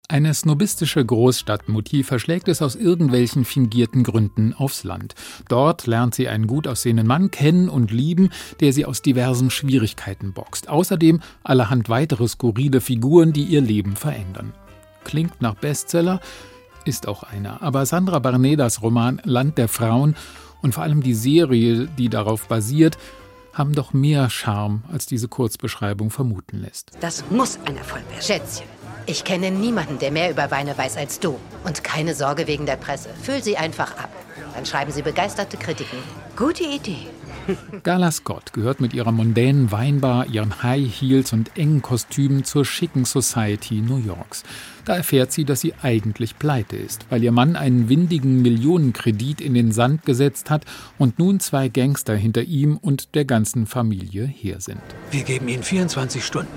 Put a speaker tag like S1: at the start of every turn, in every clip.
S1: Eine snobistische Großstadtmutti verschlägt es aus irgendwelchen fingierten Gründen aufs Land. Dort lernt sie einen gut aussehenden Mann kennen und lieben, der sie aus diversen Schwierigkeiten boxt. Außerdem allerhand weitere skurrile Figuren, die ihr Leben verändern. Klingt nach Bestseller, ist auch einer. Aber Sandra Barnedas Roman Land der Frauen und vor allem die Serie, die darauf basiert, haben doch mehr Charme, als diese Kurzbeschreibung vermuten lässt.
S2: Das muss ein Erfolg werden. Schätzchen, ich kenne niemanden, der mehr über Weine weiß als du. Und keine Sorge wegen der Presse. Füll sie einfach ab. Dann schreiben sie begeisterte Kritiken. Gute Idee.
S1: Gala Scott gehört mit ihrer mondänen Weinbar, ihren High Heels und engen Kostümen zur schicken Society New Yorks. Da erfährt sie, dass sie eigentlich pleite ist, weil ihr Mann einen windigen Millionenkredit in den Sand gesetzt hat und nun 2 Gangster hinter ihm und der ganzen Familie her sind.
S3: Wir geben Ihnen 24 Stunden.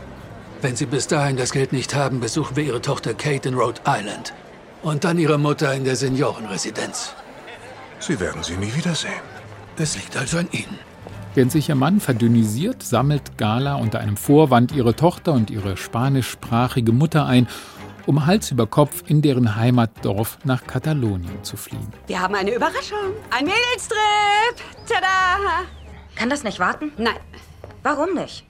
S3: Wenn Sie bis dahin das Geld nicht haben, besuchen wir Ihre Tochter Kate in Rhode Island. Und dann Ihre Mutter in der Seniorenresidenz.
S4: Sie werden sie nie wiedersehen.
S3: Es liegt also an Ihnen.
S1: Während sich ihr Mann verdünnisiert, sammelt Gala unter einem Vorwand ihre Tochter und ihre spanischsprachige Mutter ein, um Hals über Kopf in deren Heimatdorf nach Katalonien zu fliehen.
S2: Wir haben eine Überraschung. Ein Mädelstrip. Tada!
S5: Kann das nicht warten?
S2: Nein,
S5: Warum nicht?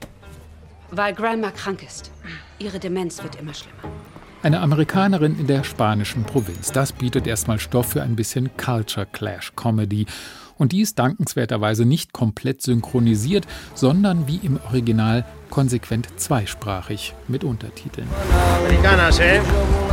S2: weil Grandma krank ist. Ihre Demenz wird immer schlimmer.
S1: Eine Amerikanerin in der spanischen Provinz. Das bietet erstmal Stoff für ein bisschen Culture Clash Comedy. Und die ist dankenswerterweise nicht komplett synchronisiert, sondern wie im Original konsequent zweisprachig mit Untertiteln.
S6: Americanas, ¿eh?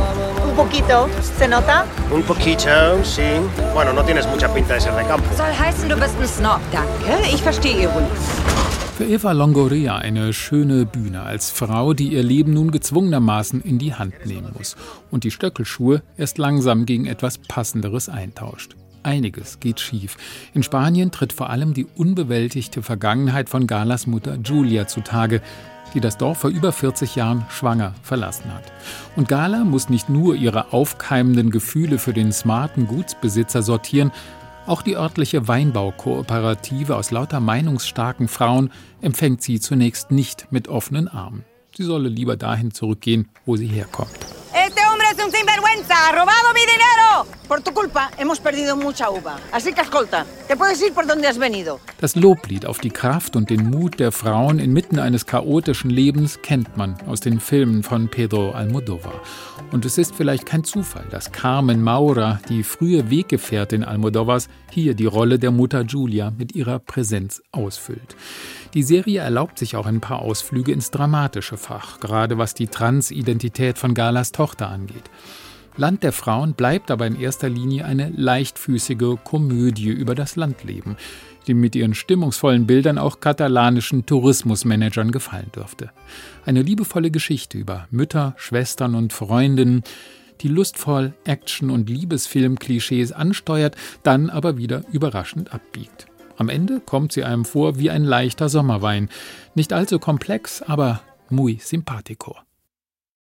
S7: Un poquito. ¿Se nota?
S6: Un poquito, sí. Bueno, no tienes mucha pinta de ser de campo.
S5: Soll heißen, du bist ein Snob.
S2: Danke, ich verstehe Ironie.
S1: Für Eva Longoria eine schöne Bühne als Frau, die ihr Leben nun gezwungenermaßen in die Hand nehmen muss und die Stöckelschuhe erst langsam gegen etwas Passenderes eintauscht. Einiges geht schief. In Spanien tritt vor allem die unbewältigte Vergangenheit von Galas Mutter Julia zutage, die das Dorf vor über 40 Jahren schwanger verlassen hat. Und Gala muss nicht nur ihre aufkeimenden Gefühle für den smarten Gutsbesitzer sortieren, auch die örtliche Weinbaukooperative aus lauter meinungsstarken Frauen empfängt sie zunächst nicht mit offenen Armen. Sie solle lieber dahin zurückgehen, wo sie herkommt.
S7: Este hombre es un sinvergüenza. Ha robado mi dinero. Por tu culpa hemos perdido mucha uva. Así que escolta, te puedes ir por donde has venido.
S1: Das Loblied auf die Kraft und den Mut der Frauen inmitten eines chaotischen Lebens kennt man aus den Filmen von Pedro Almodóvar. Und es ist vielleicht kein Zufall, dass Carmen Maura, die frühe Weggefährtin Almodóvars, hier die Rolle der Mutter Julia mit ihrer Präsenz ausfüllt. Die Serie erlaubt sich auch ein paar Ausflüge ins dramatische Fach, gerade was die Transidentität von Galas Tochter angeht. Land der Frauen bleibt aber in erster Linie eine leichtfüßige Komödie über das Landleben, die mit ihren stimmungsvollen Bildern auch katalanischen Tourismusmanagern gefallen dürfte. Eine liebevolle Geschichte über Mütter, Schwestern und Freundinnen, die lustvoll Action- und Liebesfilm-Klischees ansteuert, dann aber wieder überraschend abbiegt. Am Ende kommt sie einem vor wie ein leichter Sommerwein. Nicht allzu komplex, aber muy simpático.